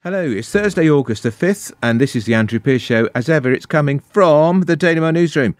Hello, it's Thursday, August the 5th, and this is the Andrew Pierce Show. As ever, it's coming from the Daily Mail newsroom.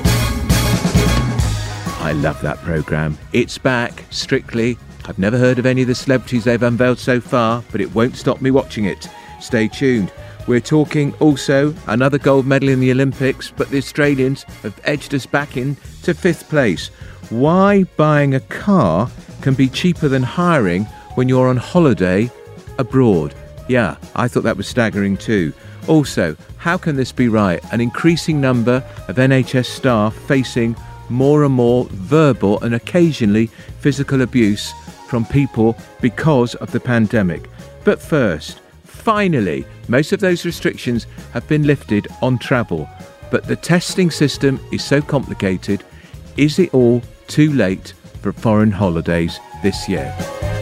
I love that programme. It's back, Strictly. I've never heard of any of the celebrities they've unveiled so far, but it won't stop me watching it. Stay tuned. We're talking also another gold medal in the Olympics, but the Australians have edged us back into 5th place. Why buying a car can be cheaper than hiring when you're on holiday abroad. Yeah, I thought that was staggering too. Also, how can this be right? An increasing number of NHS staff facing more and more verbal and occasionally physical abuse from people because of the pandemic. But first, finally, most of those restrictions have been lifted on travel. But the testing system is so complicated. Is it all too late for foreign holidays this year?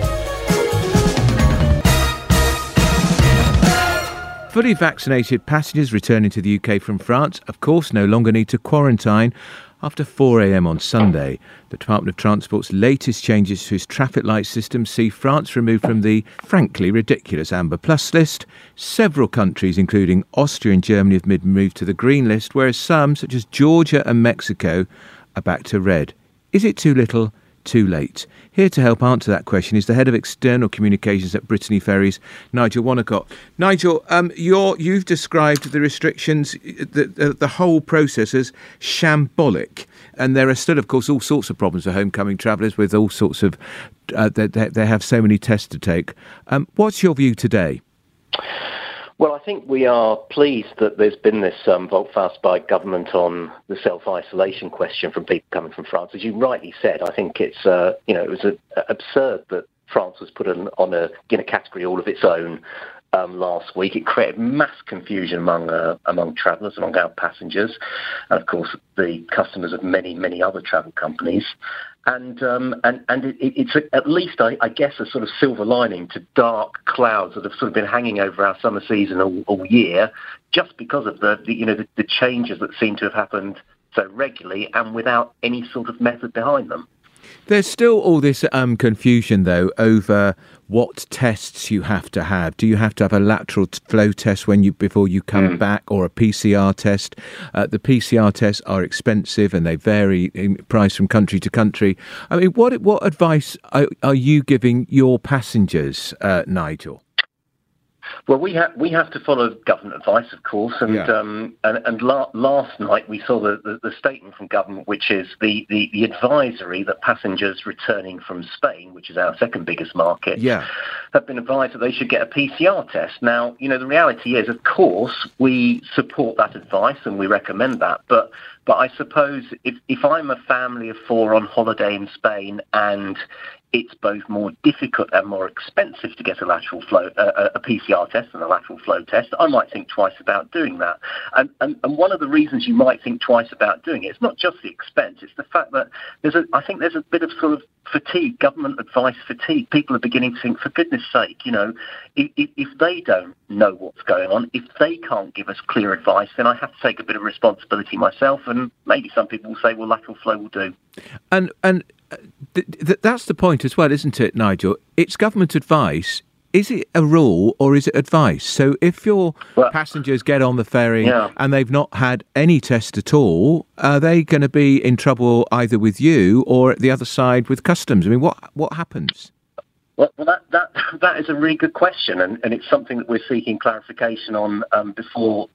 Fully vaccinated passengers returning to the UK from France, of course, no longer need to quarantine after 4 a.m. on Sunday. The Department of Transport's latest changes to its traffic light system see France removed from the, frankly, ridiculous Amber Plus list. Several countries, including Austria and Germany, have been moved to the green list, whereas some, such as Georgia and Mexico, are back to red. Is it too little, too late? Here to help answer that question is the Head of External Communications at Brittany Ferries, Nigel Wonnacott. Nigel, you've described the restrictions, the whole process as shambolic. And there are still, of course, all sorts of problems for homecoming travellers with all sorts of... they have so many tests to take. What's your view today? Well, I think we are pleased that there's been this volte-face by government on the self-isolation question from people coming from France. As you rightly said, I think it's it was absurd that France was put in a category all of its own last week. It created mass confusion among travellers, among our passengers, and of course the customers of many other travel companies. And it's at least, I guess, a sort of silver lining to dark clouds that have sort of been hanging over our summer season all year, just because of the changes that seem to have happened so regularly and without any sort of method behind them. There's still all this confusion, though, over what tests you have to have. Do you have to have a lateral flow test before you come back, or a PCR test? The PCR tests are expensive and they vary in price from country to country. I mean, what advice are you giving your passengers, Nigel? Well, we have to follow government advice, of course, and last night we saw the statement from government, which is the advisory that passengers returning from Spain, which is our second biggest market, have been advised that they should get a PCR test. Now, the reality is, of course, we support that advice and we recommend that, but I suppose if I'm a family of 4 on holiday in Spain and it's both more difficult and more expensive to get a lateral flow, a PCR test and a lateral flow test, I might think twice about doing that. And one of the reasons you might think twice about doing it's not just the expense, it's the fact that I think there's a bit of sort of fatigue, government advice fatigue. People are beginning to think, for goodness sake, if they don't know what's going on, if they can't give us clear advice, then I have to take a bit of responsibility myself, and maybe some people will say, well, lateral flow will do. And that's the point as well, isn't it, Nigel? It's government advice. Is it a rule or is it advice? So if your passengers get on the ferry and they've not had any test at all, are they going to be in trouble either with you or at the other side with customs? I mean, what happens? Well, that is a really good question, and it's something that we're seeking clarification on before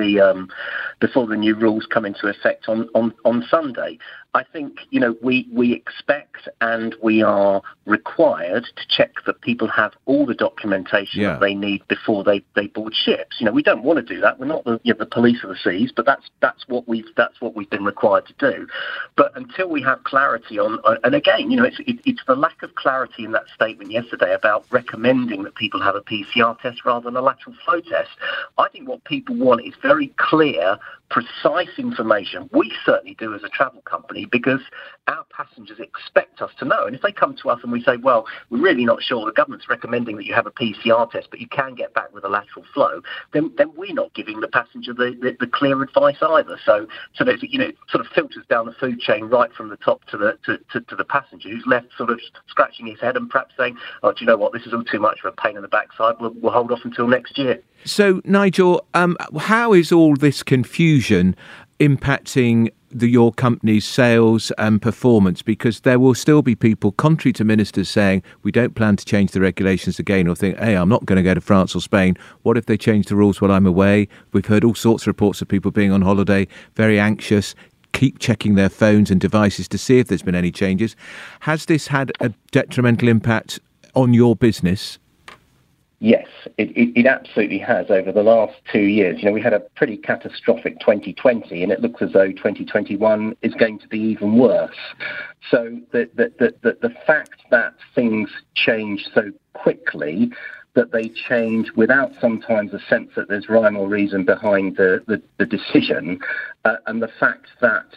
the new rules come into effect on Sunday. I think we expect and we are required to check that people have all the documentation that they need before they board ships. We don't want to do that. We're not the police of the seas, but that's what we've been required to do. But until we have clarity on, and again, it's the lack of clarity in that statement yesterday about recommending that people have a PCR test rather than a lateral flow test. I think what people want is very clear, precise information. We certainly do as a travel company. be, because our passengers expect us to know. And if they come to us and we say, well, we're really not sure, the government's recommending that you have a PCR test, but you can get back with a lateral flow, then we're not giving the passenger the clear advice either. So there's, it sort of filters down the food chain right from the top to the passenger, who's left sort of scratching his head and perhaps saying, oh, do you know what, this is all too much for a pain in the backside, we'll hold off until next year. So, Nigel, how is all this confusion impacting your company's sales and performance? Because there will still be people, contrary to ministers, saying we don't plan to change the regulations again, or think, hey, I'm not going to go to France or Spain. What if they change the rules while I'm away? We've heard all sorts of reports of people being on holiday, very anxious, keep checking their phones and devices to see if there's been any changes. Has this had a detrimental impact on your business? Yes, it absolutely has over the last 2 years. We had a pretty catastrophic 2020, and it looks as though 2021 is going to be even worse. So the fact that things change so quickly, that they change without sometimes a sense that there's rhyme or reason behind the decision, and the fact that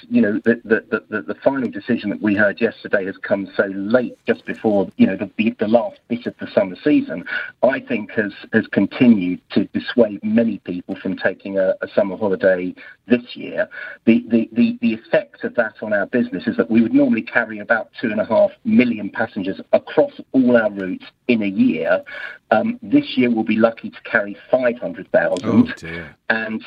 the final decision that we heard yesterday has come so late, just before the last bit of the summer season, I think has continued to dissuade many people from taking a summer holiday this year. The effect of that on our business is that we would normally carry about 2.5 million passengers across all our routes in a year. This year we'll be lucky to carry 500,000. Oh, dear. And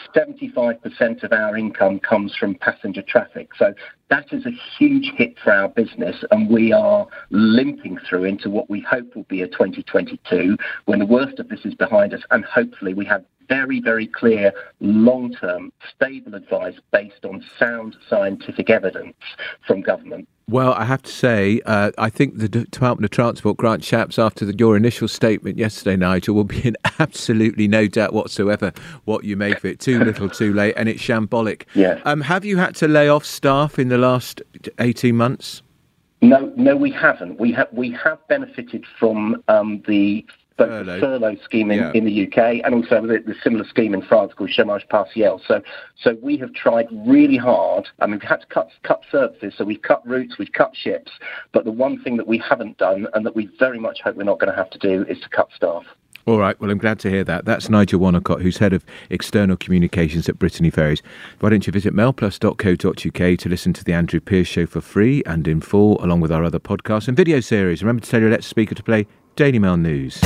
75% of our income comes from passenger traffic. So that is a huge hit for our business, and we are limping through into what we hope will be a 2022, when the worst of this is behind us, and hopefully we have very, very clear, long-term, stable advice based on sound scientific evidence from government. Well, I have to say, I think the Department of Transport, Grant Shapps, after your initial statement yesterday, Nigel, will be in absolutely no doubt whatsoever what you make of it. Too little, too late, and it's shambolic. Yes. Have you had to lay off staff in the last 18 months? No, we haven't. We have benefited from the furlough scheme in the UK, and also the similar scheme in France called chômage partiel. So we have tried really hard. I mean, we've had to cut services, so we've cut routes, we've cut ships. But the one thing that we haven't done, and that we very much hope we're not going to have to do, is to cut staff. All right, well, I'm glad to hear that. That's Nigel Wonnacott, who's Head of External Communications at Brittany Ferries. Why don't you visit mailplus.co.uk to listen to The Andrew Pierce Show for free and in full, along with our other podcasts and video series. Remember to tell your Let's Speaker to play Daily Mail News.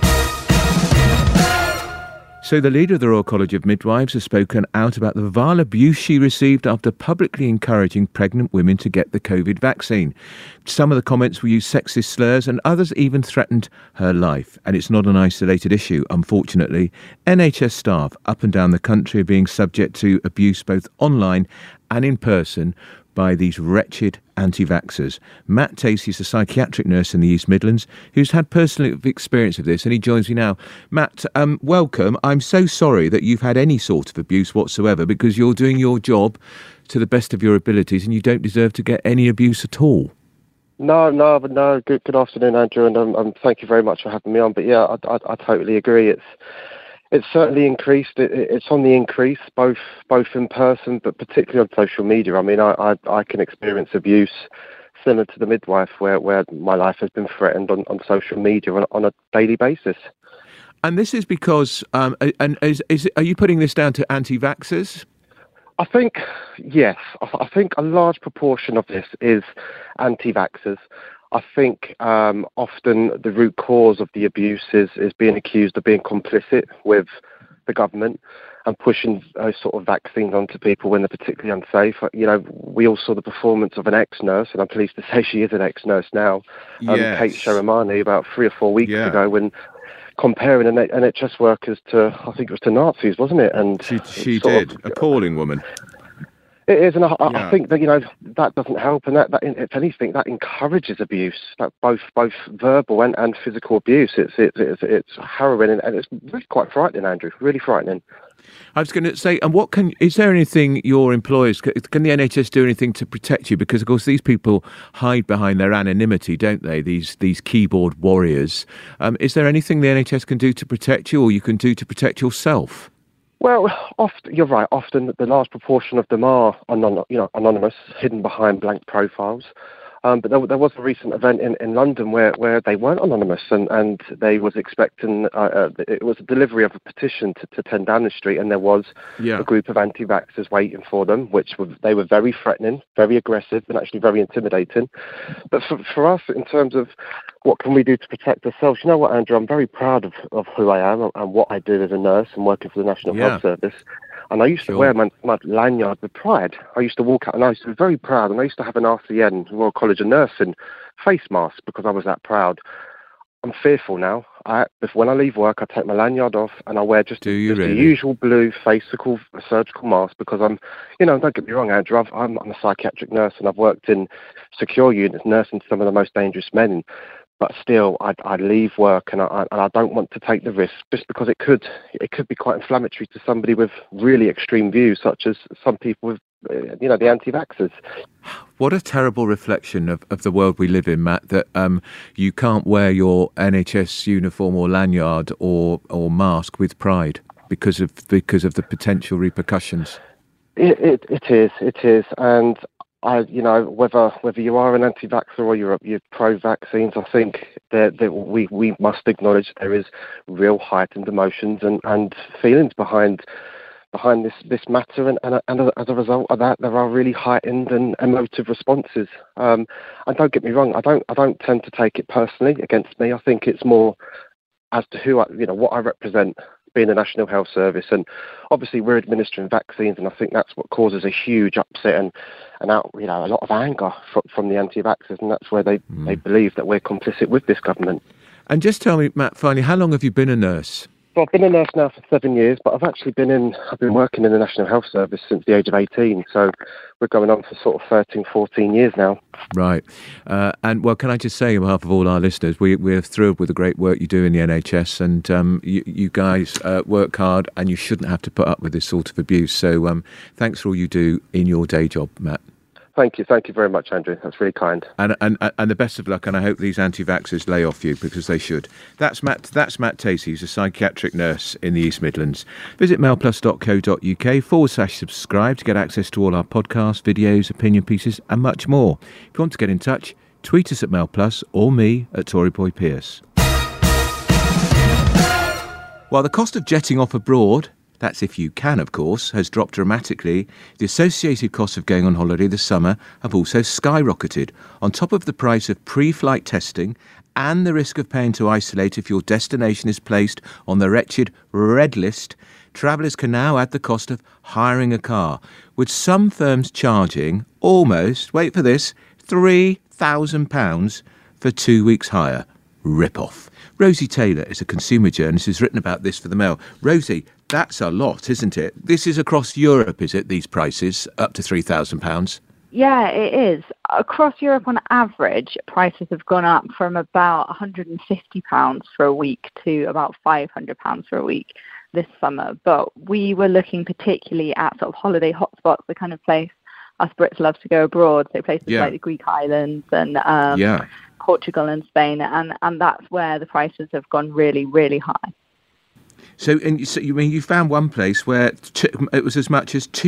So the leader of the Royal College of Midwives has spoken out about the vile abuse she received after publicly encouraging pregnant women to get the COVID vaccine. Some of the comments will use sexist slurs, and others even threatened her life. And it's not an isolated issue, unfortunately. NHS staff up and down the country are being subject to abuse both online and in person by these wretched anti-vaxxers. Matt Tacey is a psychiatric nurse in the East Midlands who's had personal experience of this, and he joins me now. Matt, welcome. I'm so sorry that you've had any sort of abuse whatsoever, because you're doing your job to the best of your abilities and you don't deserve to get any abuse at all. No. Good afternoon, Andrew, and thank you very much for having me on. But yeah, I totally agree. It's certainly increased. It's on the increase, both in person, but particularly on social media. I mean, I can experience abuse similar to the midwife, where my life has been threatened on social media on a daily basis. And this is because, are you putting this down to anti-vaxxers? I think, yes. I think a large proportion of this is anti-vaxxers. I think often the root cause of the abuse is being accused of being complicit with the government and pushing those sort of vaccines onto people when they're particularly unsafe. We all saw the performance of an ex-nurse, and I'm pleased to say she is an ex-nurse now, yes. Kate Sharamani, about 3 or 4 weeks ago, when comparing NHS workers to Nazis, wasn't it? And she did. Appalling woman. It is, and I think that that doesn't help, and that if anything, that encourages abuse, that both verbal and physical abuse. It's harrowing, and it's really quite frightening, Andrew. Really frightening. I was going to say, and is there anything your employers can the NHS do anything to protect you? Because of course these people hide behind their anonymity, don't they? These keyboard warriors. Is there anything the NHS can do to protect you, or you can do to protect yourself? Well, often you're right. Often the large proportion of them are anonymous, hidden behind blank profiles. But there was a recent event in London where they weren't anonymous, and they was expecting it was a delivery of a petition to 10 Downing Street, and there was a group of anti-vaxxers waiting for them, they were very threatening, very aggressive, and actually very intimidating. But for us, in terms of what can we do to protect ourselves, you know what, Andrew, I'm very proud of who I am and what I do as a nurse and working for the National Health Service. And I used to wear my lanyard with pride. I used to walk out and I used to be very proud. And I used to have an RCN, Royal College of Nursing, face mask because I was that proud. I'm fearful now. When I leave work, I take my lanyard off and I wear just the usual blue surgical mask because don't get me wrong, Andrew, I'm a psychiatric nurse and I've worked in secure units nursing some of the most dangerous men. But still, I leave work and I don't want to take the risk just because it could be quite inflammatory to somebody with really extreme views, such as some people with, the anti-vaxxers. What a terrible reflection of the world we live in, Matt, that you can't wear your NHS uniform or lanyard or mask with pride because of the potential repercussions. It is. And whether you are an anti-vaxxer or you're pro-vaccines, I think that we must acknowledge there is real heightened emotions and feelings behind this matter, and as a result of that, there are really heightened and emotive responses. And don't get me wrong, I don't tend to take it personally against me. I think it's more as to what I represent, being the National Health Service, and obviously we're administering vaccines, and I think that's what causes a huge upset and a lot of anger from the anti-vaxxers, and that's where they believe that we're complicit with this government. And just tell me, Matt, finally, how long have you been a nurse? So I've been a nurse now for 7 years, but I've been working in the National Health Service since the age of 18, so we're going on for sort of 13, 14 years now. Right. And, well, can I just say on behalf of all our listeners, we're thrilled with the great work you do in the NHS, and you guys work hard, and you shouldn't have to put up with this sort of abuse. So thanks for all you do in your day job, Matt. Thank you very much, Andrew. That's really kind. And the best of luck, and I hope these anti-vaxxers lay off you, because they should. That's Matt Tacey, who's a psychiatric nurse in the East Midlands. Visit mailplus.co.uk/subscribe to get access to all our podcasts, videos, opinion pieces, and much more. If you want to get in touch, tweet us at mailplus or me at Toryboy Pierce. While the cost of jetting off abroad, that's if you can, of course, has dropped dramatically, the associated costs of going on holiday this summer have also skyrocketed. On top of the price of pre-flight testing and the risk of paying to isolate if your destination is placed on the wretched red list, travellers can now add the cost of hiring a car, with some firms charging almost, wait for this, £3,000 for 2 weeks' hire. Rip-off. Rosie Taylor is a consumer journalist who's written about this for the Mail. Rosie, that's a lot, isn't it? This is across Europe, is it, these prices, up to £3,000? Yeah, it is. Across Europe, on average, prices have gone up from about £150 for a week to about £500 for a week this summer. But we were looking particularly at sort of holiday hotspots, the kind of place us Brits love to go abroad, so places like the Greek islands and Portugal and Spain, and that's where the prices have gone really, really high. So you found one place where it was as much as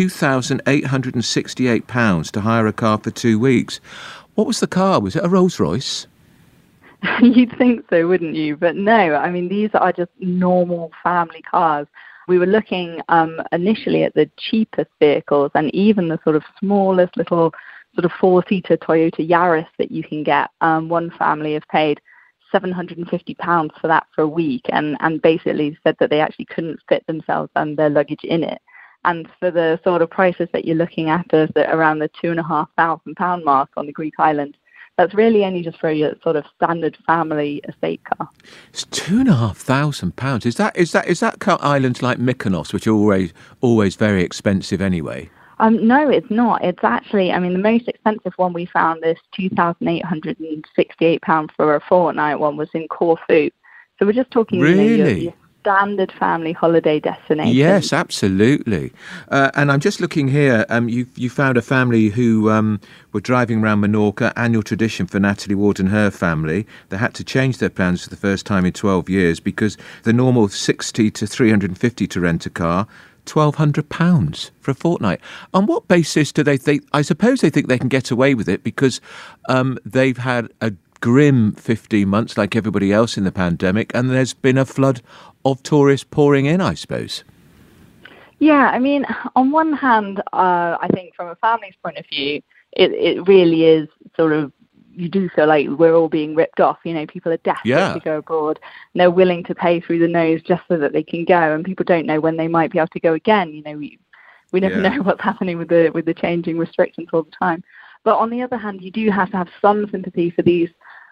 £2,868 to hire a car for 2 weeks. What was the car? Was it a Rolls Royce? You'd think so, wouldn't you? But no, I mean, these are just normal family cars. We were looking initially at the cheapest vehicles, and even the sort of smallest little sort of four-seater Toyota Yaris that you can get. One family have paid £750 for that for a week, and basically said that they actually couldn't fit themselves and their luggage in it. And for the sort of prices that you're looking at, around the £2,500 mark on the Greek island, that's really only just for your sort of standard family estate car. It's £2,500. Is that car islands like Mykonos, which are always very expensive anyway? No, it's not. It's actually, I mean, the most expensive one we found, this £2,868 for a fortnight one, was in Corfu. So we're just talking really? Your standard family holiday destination. Yes, absolutely. And I'm just looking here. You found a family who were driving around Menorca, annual tradition for Natalie Ward and her family. They had to change their plans for the first time in 12 years because the normal 60 to 350 to rent a car £1,200 for a fortnight. On what basis do they think? I suppose they think they can get away with it because they've had a grim 15 months like everybody else in the pandemic, and there's been a flood of tourists pouring in, I suppose. Yeah, I mean, on one hand, I think from a family's point of view, it really is sort of, you do feel like we're all being ripped off. You know, people are desperate to go abroad, and they're willing to pay through the nose just so that they can go, and people don't know when they might be able to go again. You know, we never know what's happening with the changing restrictions all the time. But on the other hand, you do have to have some sympathy for these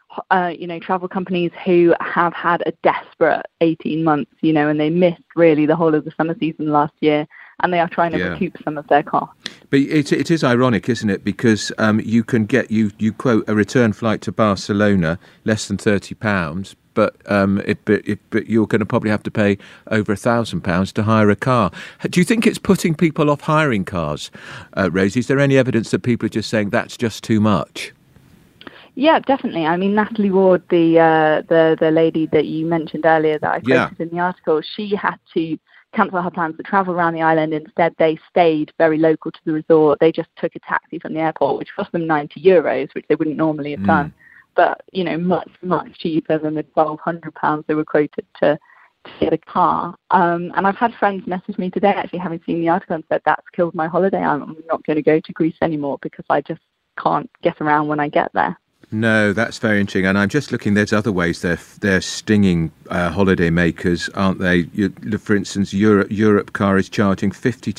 travel companies who have had a desperate 18 months, and they missed really the whole of the summer season last year, and they are trying to recoup some of their costs. But it is ironic, isn't it? Because you can get, you quote, a return flight to Barcelona, less than £30, but you're going to probably have to pay over £1,000 to hire a car. Do you think it's putting people off hiring cars, Rosie? Is there any evidence that people are just saying that's just too much? Yeah, definitely. I mean, Natalie Ward, the lady that you mentioned earlier that I quoted in the article, she had to cancel her plans to travel around the island. Instead, they stayed very local to the resort. They just took a taxi from the airport, which cost them €90, which they wouldn't normally have done. But, much, much cheaper than the £1,200 they were quoted to get a car. And I've had friends message me today, actually, having seen the article, and said, that's killed my holiday. I'm not going to go to Greece anymore because I just can't get around when I get there. No, that's very interesting. And I'm just looking, there's other ways they're stinging holiday makers, aren't they? For instance, Europcar is charging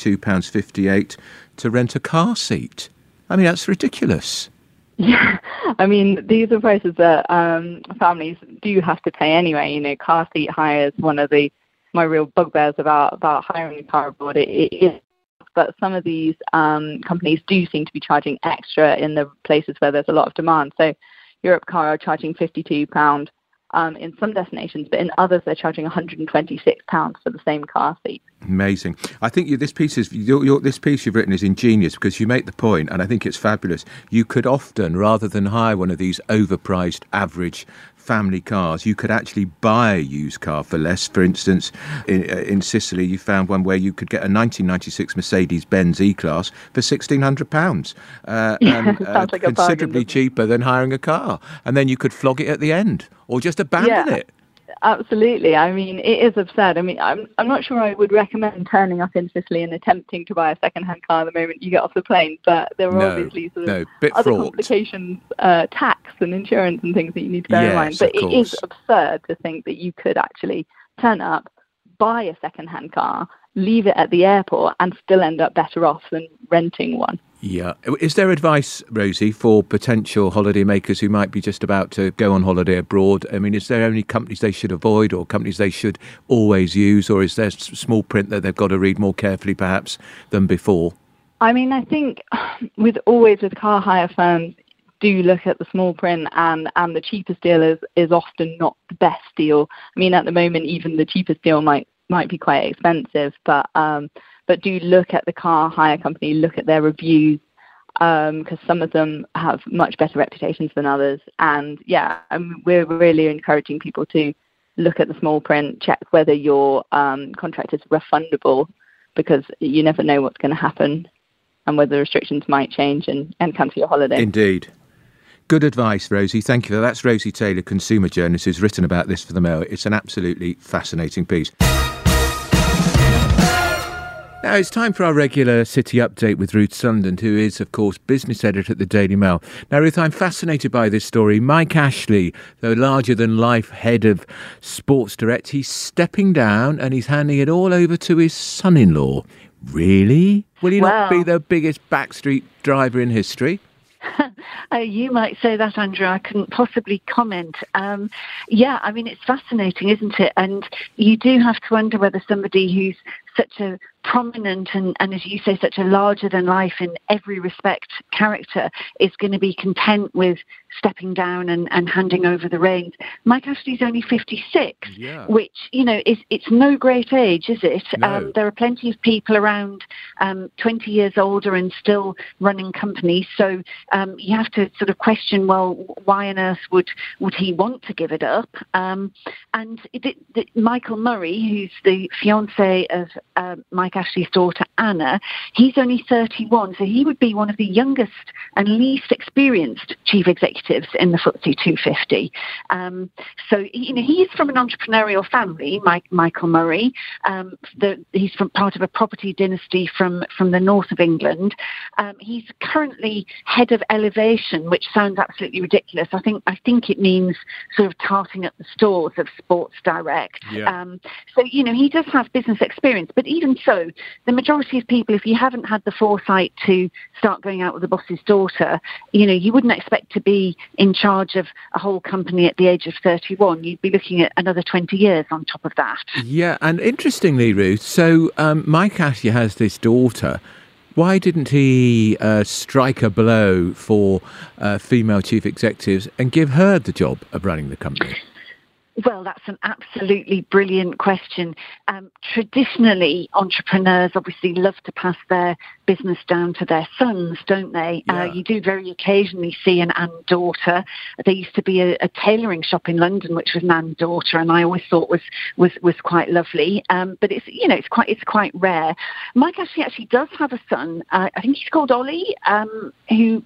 £52.58 to rent a car seat. I mean, that's ridiculous. Yeah, I mean, these are prices that families do have to pay anyway. Car seat hire is one of my real bugbears about hiring a car abroad. It is. But some of these companies do seem to be charging extra in the places where there's a lot of demand. So Europcar are charging £52 in some destinations, but in others they're charging £126 for the same car seat. Amazing. I think this piece you've written is ingenious because you make the point, and I think it's fabulous. You could often, rather than hire one of these overpriced average family cars, you could actually buy a used car for less. For instance, in Sicily, you found one where you could get a 1996 Mercedes-Benz E-Class for £1,600, like considerably cheaper than hiring a car. And then you could flog it at the end, or just abandon it. Absolutely. I mean, it is absurd. I mean, I'm not sure I would recommend turning up in Sicily and attempting to buy a second-hand car the moment you get off the plane, but there are obviously other complications, tax and insurance and things that you need to bear in mind. But it is absurd to think that you could actually turn up, buy a second-hand car, leave it at the airport and still end up better off than renting one. Yeah. Is there advice, Rosie, for potential holiday makers who might be just about to go on holiday abroad? I mean, is there only companies they should avoid or companies they should always use, or is there small print that they've got to read more carefully perhaps than before? I mean, I think with car hire firms, do look at the small print, and the cheapest deal is often not the best deal. I mean, at the moment, even the cheapest deal might be quite expensive, but do look at the car hire company, look at their reviews, because some of them have much better reputations than others. And we're really encouraging people to look at the small print, check whether your contract is refundable, because you never know what's going to happen and whether restrictions might change and cancel your holiday. Indeed. Good advice, Rosie. Thank you for that. That's Rosie Taylor, consumer journalist, who's written about this for the Mail. It's an absolutely fascinating piece. Now it's time for our regular city update with Ruth Sunderland, who is, of course, business editor at the Daily Mail. Now, Ruth, I'm fascinated by this story. Mike Ashley, the larger-than-life head of Sports Direct, he's stepping down and he's handing it all over to his son-in-law. Really? Will he not be the biggest backstreet driver in history? You might say that, Andrew. I couldn't possibly comment. I mean, it's fascinating, isn't it? And you do have to wonder whether somebody who's such a prominent and as you say, such a larger-than-life in every respect character is going to be content with stepping down and handing over the reins. Mike Ashley's only 56, which, it's no great age, is it? No. There are plenty of people around 20 years older and still running companies. So you have to sort of question, well, why on earth would he want to give it up? And Michael Murray, who's the fiancé of Mike Ashley's daughter, Anna, he's only 31, so he would be one of the youngest and least experienced chief executives in the FTSE 250. So, he's from an entrepreneurial family, Michael Murray. He's from part of a property dynasty from the north of England. He's currently head of Elevation, which sounds absolutely ridiculous. I think it means sort of tarting at the stores of Sports Direct. Yeah. So, he does have business experience, but even so, the majority of people, if you haven't had the foresight to start going out with the boss's daughter, you wouldn't expect to be in charge of a whole company at the age of 31. You'd be looking at another 20 years on top of that. Yeah, and interestingly, Ruth, so Mike Ashley has this daughter. Why didn't he strike a blow for female chief executives and give her the job of running the company? Well, that's an absolutely brilliant question. Traditionally, entrepreneurs obviously love to pass their business down to their sons, don't they? Yeah. You do very occasionally see an Anne daughter. There used to be a tailoring shop in London which was an Anne daughter, and I always thought was quite lovely. But it's quite rare. Mike actually does have a son. I think he's called Ollie, who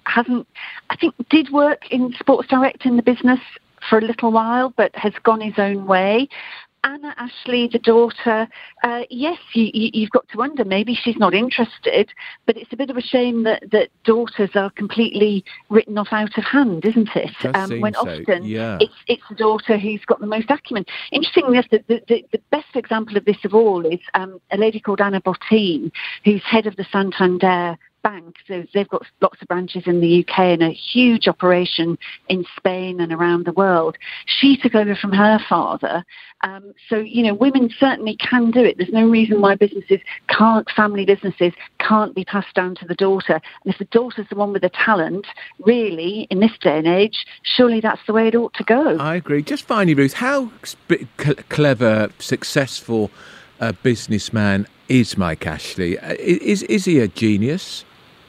did work in Sports Direct in the business for a little while, but has gone his own way. Anna Ashley, the daughter, yes, you've got to wonder, maybe she's not interested, but it's a bit of a shame that daughters are completely written off out of hand, isn't it? When often it's the daughter who's got the most acumen. Interestingly, the best example of this of all is a lady called Anna Botín, who's head of the Santander Bank. So they've got lots of branches in the UK and a huge operation in Spain and around the world. She took over from her father. So women certainly can do it. There's no reason why family businesses can't be passed down to the daughter. And if the daughter's the one with the talent, really, in this day and age, surely that's the way it ought to go. I agree. Just finally, Ruth, how clever, successful businessman is Mike Ashley? Is he a genius?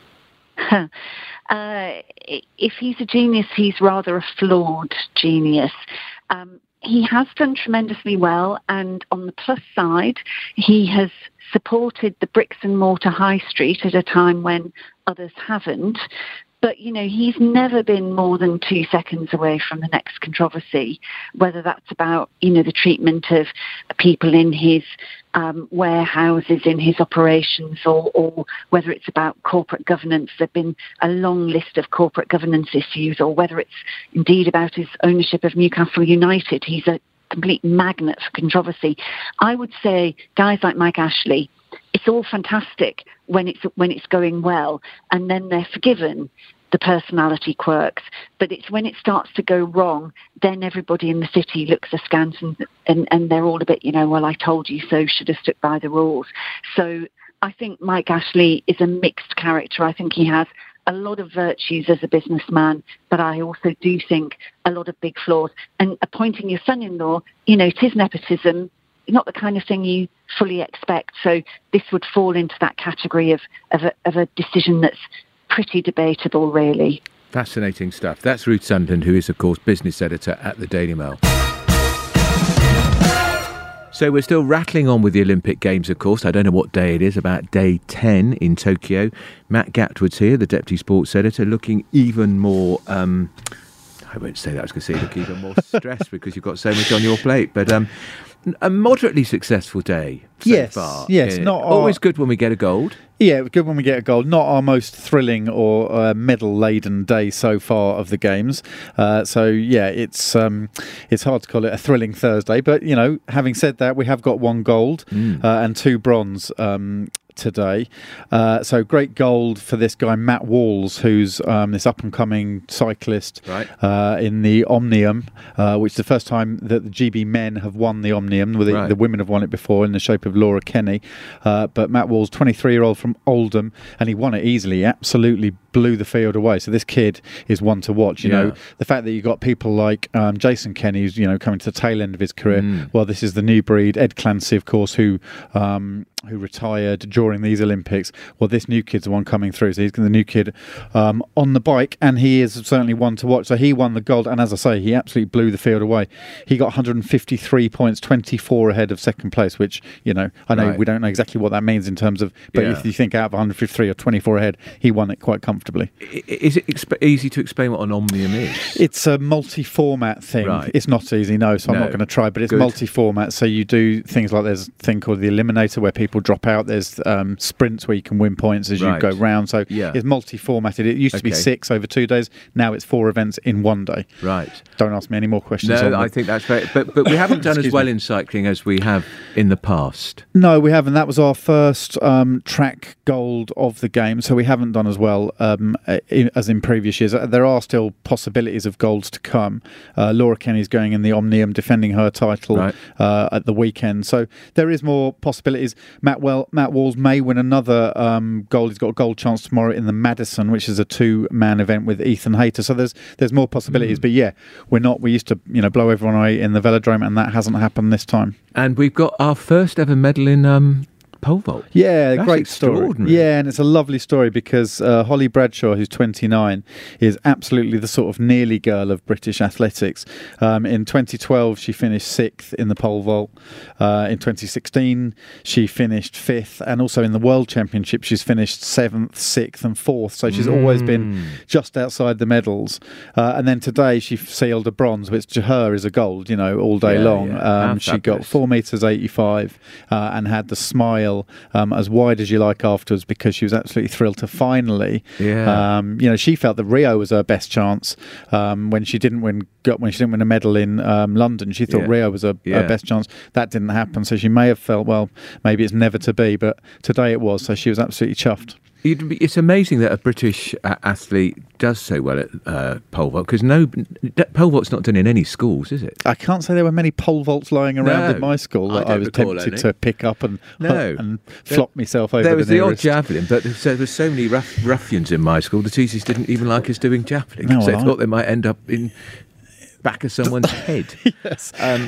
If he's a genius, he's rather a flawed genius. He has done tremendously well, and on the plus side, he has supported the bricks and mortar high street at a time when others haven't. But, he's never been more than 2 seconds away from the next controversy, whether that's about, the treatment of people in his warehouses, in his operations, or whether it's about corporate governance. There've been a long list of corporate governance issues, or whether it's indeed about his ownership of Newcastle United. He's a complete magnet for controversy. I would say guys like Mike Ashley, it's all fantastic when it's going well, and then they're forgiven the personality quirks. But it's when it starts to go wrong, then everybody in the city looks askance and they're all a bit, well, I told you so, should have stuck by the rules. So I think Mike Ashley is a mixed character. I think he has a lot of virtues as a businessman, but I also do think a lot of big flaws. And appointing your son-in-law, it is nepotism, not the kind of thing you fully expect. So this would fall into that category of a decision that's pretty debatable, really. Fascinating stuff. That's Ruth Sunderland, who is, of course, business editor at the Daily Mail. So we're still rattling on with the Olympic Games, of course. I don't know what day it is, about day 10 in Tokyo. Matt Gatwood's here, the deputy sports editor, looking even more... I won't say that. I was going to say look even more stressed because you've got so much on your plate. But a moderately successful day so far. Yes, not always good when we get a gold. Yeah, good when we get a gold. Not our most thrilling or medal-laden day so far of the Games. So yeah, it's hard to call it a thrilling Thursday. But having said that, we have got 1 gold and 2 bronze today. So great gold for this guy Matt Walls, who's this up-and-coming cyclist in the Omnium, which is the first time that the GB men have won the Omnium. The women have won it before in the shape of Laura Kenny. But Matt Walls, 23-year-old from Oldham, and he won it easily. Absolutely blew the field away. So this kid is one to watch. You know, the fact that you've got people like Jason Kenny, who's, you know, coming to the tail end of his career. Well, this is the new breed. Ed Clancy, of course, who retired during these Olympics. Well, this new kid's the one coming through. So he's the new kid on the bike, and he is certainly one to watch. So he won the gold, and as I say, he absolutely blew the field away. He got 153 points, 24 ahead of second place, which, you know, I know we don't know exactly what that means in terms of, but if you think out of 153 or 24 ahead, he won it quite comfortably. Is it easy to explain what an omnium is? It's a multi-format thing. It's not easy, so I'm not going to try, but it's multi-format. So you do things like, there's a thing called the Eliminator where people drop out. There's sprints where you can win points as you go round. So it's multi-formatted. It used to be 6 over 2 days. Now it's 4 events in 1 day. Right. Don't ask me any more questions. No, I think that's very... But we haven't done as well in cycling as we have in the past. No, we haven't. That was our first track gold of the game, so we haven't done as well as in previous years. There are still possibilities of golds to come. Laura Kenny's going in the Omnium, defending her title at the weekend. So there is more possibilities. Matt Walls may win another gold. He's got a gold chance tomorrow in the Madison, which is a 2-man event with Ethan Hayter. So there's more possibilities. But yeah, we used to blow everyone away in the Velodrome, and that hasn't happened this time. And we've got our first ever medal in pole vault. Yeah, that's great story. Yeah, and it's a lovely story because Holly Bradshaw, who's 29, is absolutely the sort of nearly girl of British athletics. In 2012, she finished 6th in the pole vault. In 2016, she finished 5th, and also in the World Championship, she's finished 7th, 6th, and 4th. So she's always been just outside the medals. And then today, she sealed a bronze, which to her is a gold. All day long. She got 4 meters 85 and had the smile as wide as you like afterwards, because she was absolutely thrilled to finally. She felt that Rio was her best chance when she didn't win a medal in London. She thought Rio was her best chance. That didn't happen, so she may have felt, well, maybe it's never to be, but today it was. So she was absolutely chuffed. It's amazing that a British athlete does so well at pole vault, because pole vault's not done in any schools, is it? I can't say there were many pole vaults lying around at my school that I was tempted to pick up and flop myself over. There was the odd javelin, but there were so many ruffians in my school. The teachers didn't even like us doing javelin because they thought they might end up in back of someone's head. Yes.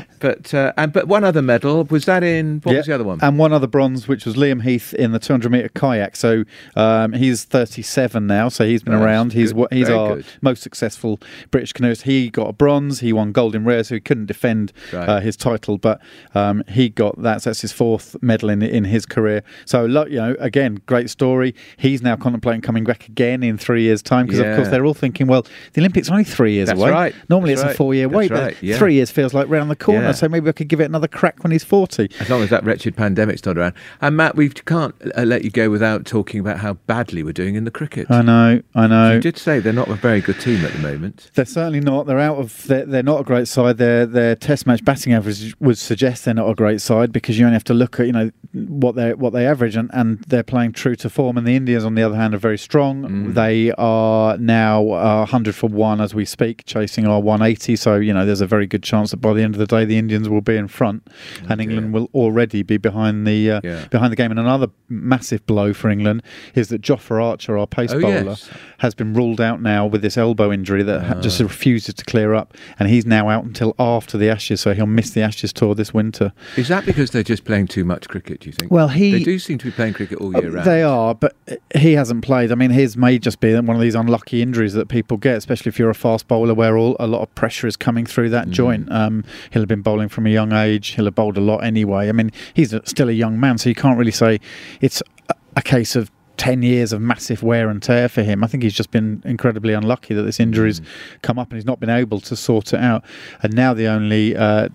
But one other medal, was that in, what was the other one? And one other bronze, which was Liam Heath in the 200-metre kayak. So he's 37 now, so he's been around. He's our most successful British canoeist. He got a bronze. He won gold in Rio, so he couldn't defend his title, but he got that. So that's his 4th medal in his career. So, again, great story. He's now contemplating coming back again in 3 years' time, because, of course, they're all thinking, well, the Olympics are only 3 years away. Right. Normally it's a 4-year wait, but 3 years feels like round the corner, so maybe I could give it another crack when he's 40. As long as that wretched pandemic's not around. And Matt, we can't let you go without talking about how badly we're doing in the cricket. I know. You did say they're not a very good team at the moment. They're certainly not. They're out of. They're not a great side. Their Test match batting average would suggest they're not a great side, because you only have to look at what they average, and they're playing true to form. And the Indians, on the other hand, are very strong. They are now 100 for 1 as we speak, chasing our 180. So there's a very good chance that by the end of the day, the Indians will be in front, and England will already be behind the game. And another massive blow for England is that Jofra Archer, our pace bowler, has been ruled out now with this elbow injury that just refuses to clear up, and he's now out until after the Ashes, so he'll miss the Ashes tour this winter. Is that because they're just playing too much cricket, do you think? Well, they do seem to be playing cricket all year round. They are, but he hasn't played. I mean, his may just be one of these unlucky injuries that people get, especially if you're a fast bowler where a lot of pressure is coming through that joint. He'll have been bowling from a young age. He'll have bowled a lot anyway. I mean, he's still a young man, so you can't really say it's a case of 10 years of massive wear and tear for him. I think he's just been incredibly unlucky that this injury's come up and he's not been able to sort it out. And now the only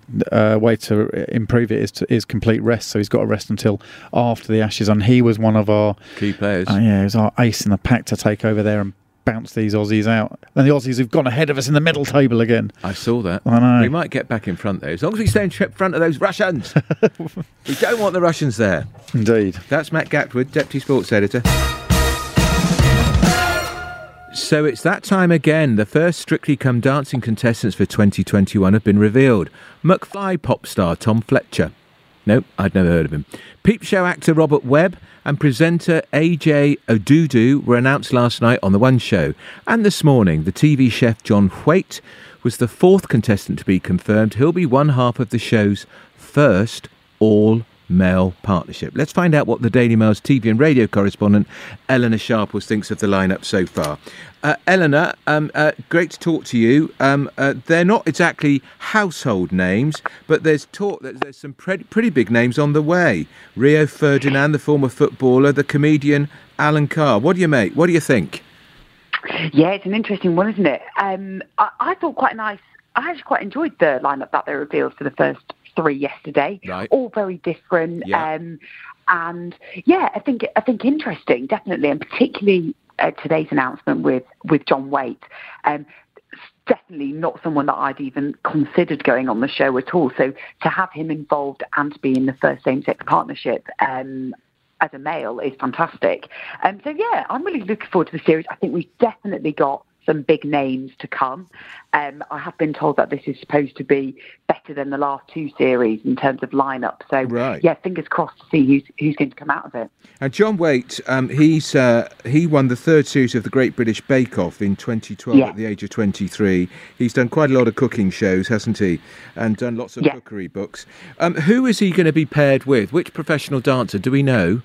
way to improve it is complete rest. So he's got to rest until after the Ashes. And he was one of our key players. He was our ace in the pack to take over there and bounce these Aussies out. And the Aussies have gone ahead of us in the medal table again. I saw that. I know. We might get back in front, though. As long as we stay in front of those Russians. We don't want the Russians there. Indeed. That's Matt Gatwood, Deputy Sports Editor. So it's that time again. The first Strictly Come Dancing contestants for 2021 have been revealed. McFly pop star Tom Fletcher, Nope, I'd never heard of him. Peep Show actor Robert Webb and presenter AJ Odudu were announced last night on The One Show. And this morning, the TV chef John Whaite was the fourth contestant to be confirmed. He'll be one half of the show's first all-male partnership. Let's find out what the Daily Mail's TV and radio correspondent Eleanor Sharples thinks of the lineup so far. Eleanor, great to talk to you. They're not exactly household names, but there's talk that there's some pretty big names on the way. Rio Ferdinand, the former footballer, the comedian Alan Carr. What do you make? What do you think? Yeah, it's an interesting one, isn't it? I thought quite nice. I actually quite enjoyed the lineup that they revealed for the first 3 yesterday. Right. All very different. Yeah. And yeah, I think interesting, definitely, and particularly today's announcement with John Whaite. Definitely not someone that I'd even considered going on the show at all. So to have him involved and to be in the first same-sex partnership as a male is fantastic. So yeah, I'm really looking forward to the series. I think we've definitely got some big names to come. I have been told that this is supposed to be better than the last 2 series in terms of lineup. So yeah, fingers crossed to see who's going to come out of it. And John Whaite, he won the 3rd series of the Great British Bake Off in 2012 at the age of 23. He's done quite a lot of cooking shows, hasn't he? And done lots of cookery books. Who is he going to be paired with? Which professional dancer? Do we know?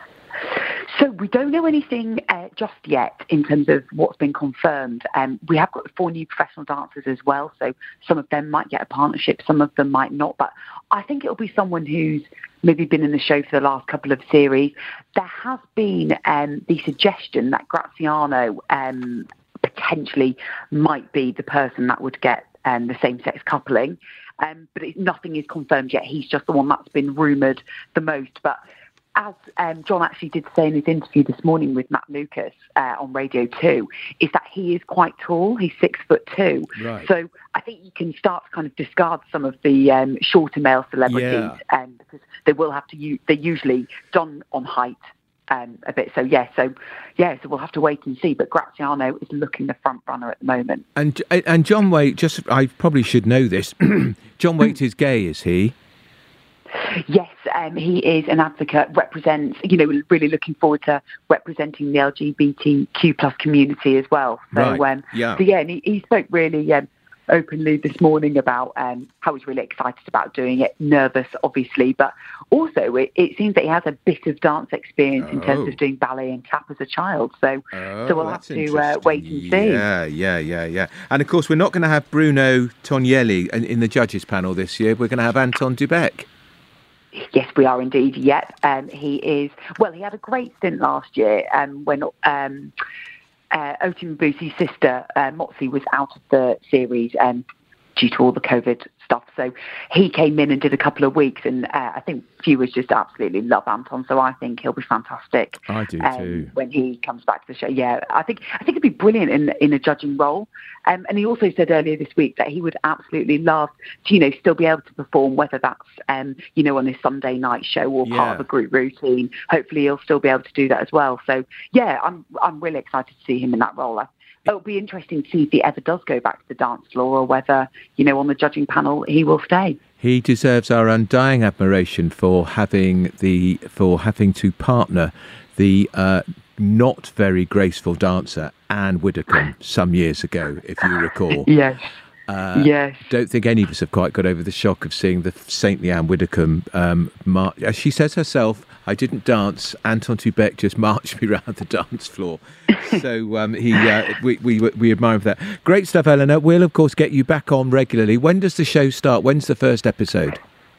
So we don't know anything just yet in terms of what's been confirmed. We have got 4 new professional dancers as well, so some of them might get a partnership, some of them might not. But I think it'll be someone who's maybe been in the show for the last couple of series. There has been the suggestion that Graziano potentially might be the person that would get the same-sex coupling, but nothing is confirmed yet. He's just the one that's been rumoured the most. But as John actually did say in his interview this morning with Matt Lucas on Radio 2, is that he is quite tall. He's 6'2". Right. So I think you can start to kind of discard some of the shorter male celebrities, because they're usually done on height a bit. So we'll have to wait and see. But Graziano is looking the front runner at the moment. And John Whaite, I probably should know this. John Whaite is gay, is he? Yes, he is an advocate, represents, really looking forward to representing the LGBTQ plus community as well. So, and he spoke really openly this morning about how he's really excited about doing it, nervous, obviously, but also it seems that he has a bit of dance experience in terms of doing ballet and tap as a child. So we'll have to wait and see. Yeah. And of course, we're not going to have Bruno Tonielli in the judges panel this year. We're going to have Anton Dubek. Yes, we are indeed. Yep. He is. Well, he had a great stint last year when Oti Mabusie's sister, Motsi, was out of the series due to all the COVID stuff. So he came in and did a couple of weeks, and I think viewers just absolutely love Anton. So I think he'll be fantastic. I do too. When he comes back to the show. Yeah, I think it'd be brilliant in a judging role. And he also said earlier this week that he would absolutely love to, still be able to perform, whether that's, on his Sunday night show or part of a group routine. Hopefully he'll still be able to do that as well. So, yeah, I'm really excited to see him in that role. It'll be interesting to see if he ever does go back to the dance floor or whether, on the judging panel, he will stay. He deserves our undying admiration for having to partner the not very graceful dancer Anne Widdecombe some years ago, if you recall. Yes. Yes. Don't think any of us have quite got over the shock of seeing the saintly Anne Widdecombe march. As she says herself, I didn't dance. Anton Dubek just marched me around the dance floor. So we admire that. Great stuff, Eleanor. We'll, of course, get you back on regularly. When does the show start? When's the first episode?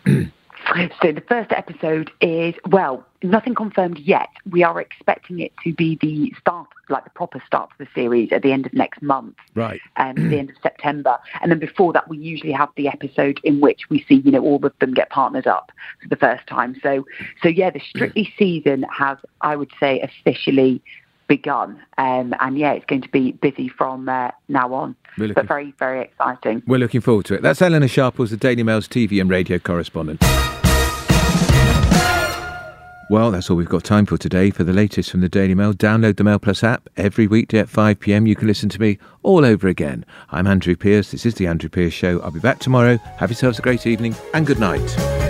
So the first episode is, nothing confirmed yet. We are expecting it to be the start, like the proper start of the series at the end of next month. Right. The end of September. And then before that, we usually have the episode in which we see, all of them get partnered up for the first time. So yeah, the Strictly season has, I would say, officially begun. And yeah, it's going to be busy from now on. But very, very exciting. We're looking forward to it. That's Eleanor Sharples, the Daily Mail's TV and radio correspondent. Well, that's all we've got time for today. For the latest from the Daily Mail, download the Mail Plus app. Every weekday at 5 p.m, you can listen to me all over again. I'm Andrew Pierce. This is The Andrew Pierce Show. I'll be back tomorrow. Have yourselves a great evening and good night.